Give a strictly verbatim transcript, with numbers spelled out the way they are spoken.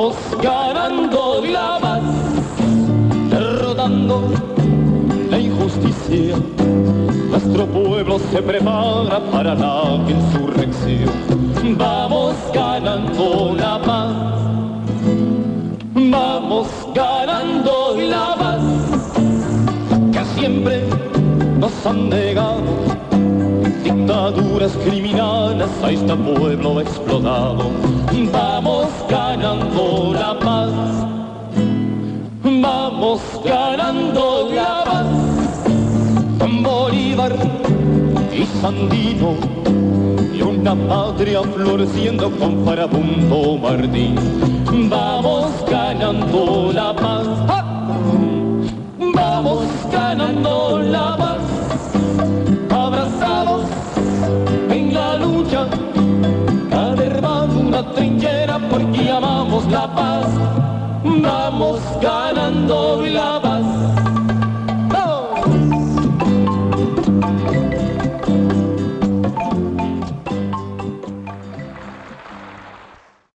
vamos ganando la paz, derrotando la injusticia. Nuestro pueblo se prepara para la insurrección. Vamos ganando la paz, vamos ganando la paz, que siempre nos han negado. Dictaduras criminales a este pueblo explotado. Vamos ganando la paz, vamos ganando la paz. Con Bolívar y Sandino y una patria floreciendo con Farabundo Martín. Vamos ganando la paz, vamos ganando la paz. Abrazados en la lucha, cada hermano una trinchera porque amamos la paz. Vamos ganando la paz.